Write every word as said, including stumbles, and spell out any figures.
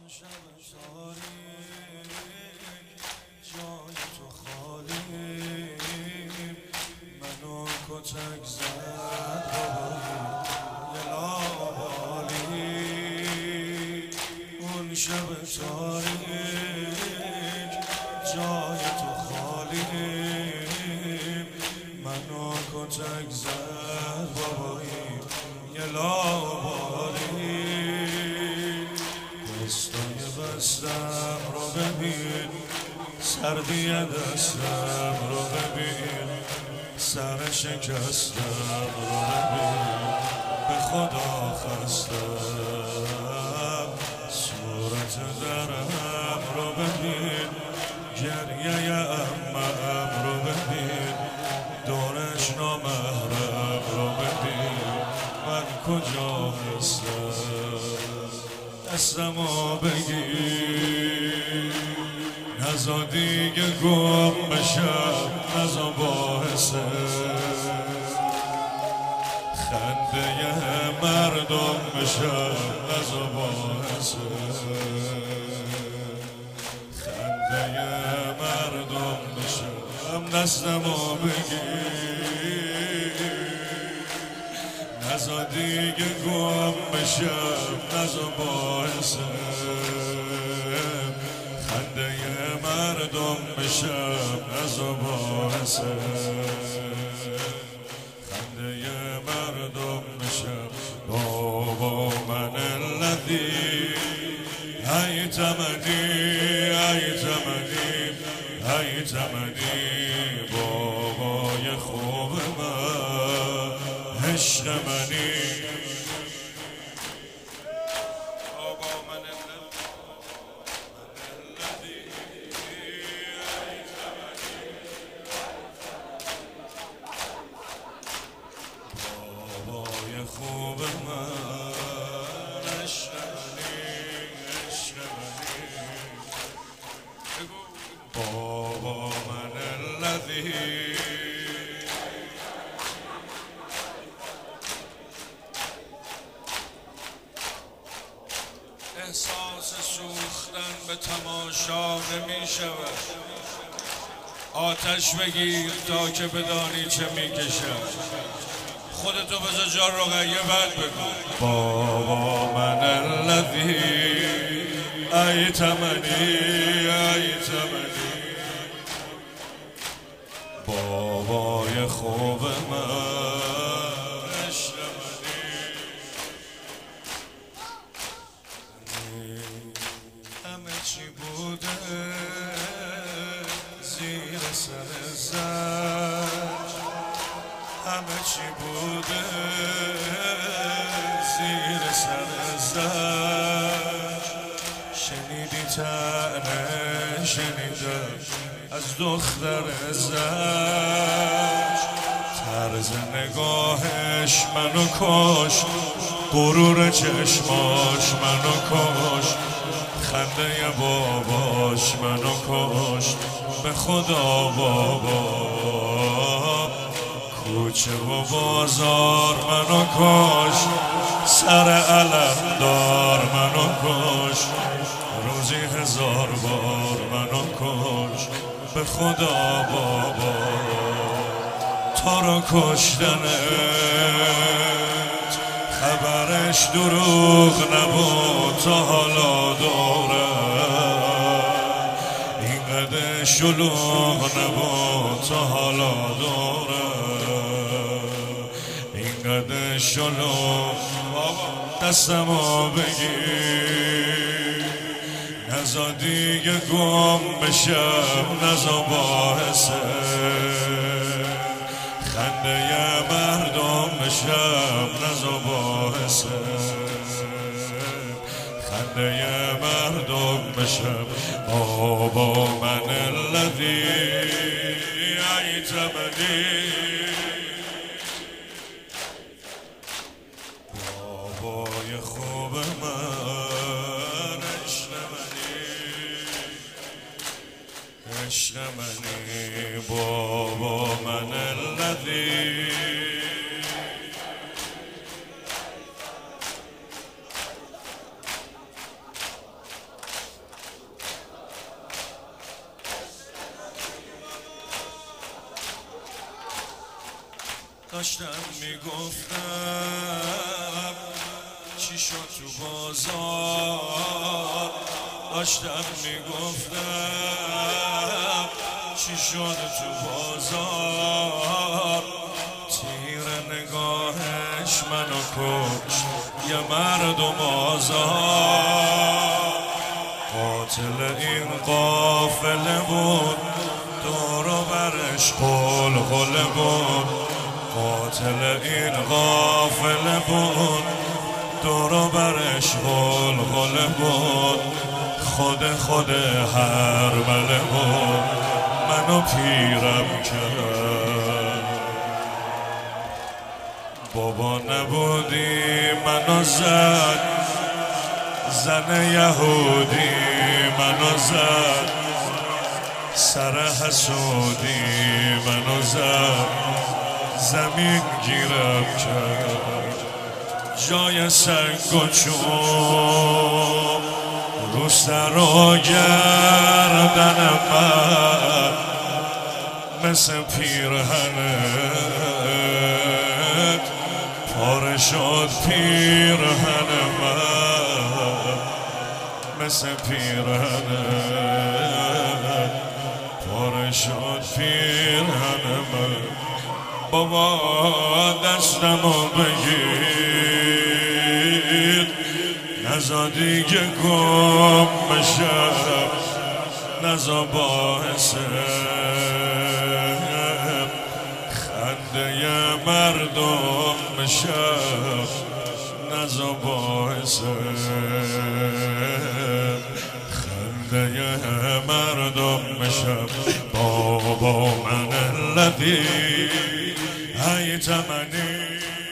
شب تاریک جای تو خالی منو کتک زد بابایی یه لابالی اون شب تاریک جای تو خالی منو کتک زد بابایی یه لابالی دستای بستم رو ببین سردی دستم رو ببین سر شکستم رو ببین به خدا خستم صورت درم رو ببین گریه امم رو ببین دورش نامحرم رو ببین من کجا هستم دستمو بگیر نزا دیگه گم بشم نزا باعثه خنده مردم بشم نزا باعثه خنده مردم بشم دستمو بگیر نزا دیگه گم بشم نزا باعثه خنده مردم بشم نزا باعثه خنده مردم بشم بابا من الذی ایتمنی ایتمنی ایتمنی بابای خوب من عشق منی بابا من الذی بابای خوب من عشق منی عشق منی بابا من الذی احساس سوختن به تماشا نمی شود آتش بگیر تا که بدانی چه می کشد خودتو بذار جا رقیه بعد بگو بابا من الذی ایتمنی ایتمنی بابای خوب من همه چی بوده زیر سر زج همه چی بوده زیر سر زج شنیدی طعنه شنیدم از دختر زج طرز نگاهش منو کش غرور چشماش منو کش خنده باباش منو کشت به خدا بابا کوچه و بازار منو کشت سر علم دار منو کشت روزی هزار بار منو کشت به خدا بابا تو رو کشتنت خبرش دروغ نبود تا حالا دارم اینقدر شلوغ نبود تا حالا دارم اینقدر شلوغ دستمو بگیر نزا دیگه گم بشم نزا باعثه خنده مردم بشم نزا باعثه خنده مردم بشم بابا من الذی ایتمنی بابای خوب من عشق منی عشق منی بابا من الذی داشتم میگفتم چی شد تو بازار، داشتم میگفتم چی شد تو بازار. تیر نگاهش منو کش یه مردم آزار. قاتل این قافله بود دور و برش قلقله بود. قاتل این قافله بود دور و برش قلقله بود. خود خود هر بله بود منو پیرم کرد. بابا نبودی منو زد، زن یهودی منو زد، سر حسودی منو زد، زمین گیرم کرد. جای سنگ و چوب رو سر و گردن من، مثل پیرهنت پاره شد پیرهن من، مثل پیرهنت پاره شد پیرهن من. بابا دستمو بگیر نزا دیگه گم بشم، نزا باعث خنده مردم بشم، نزا باعث خنده مردم بشم. بابا من الذی ایتمنی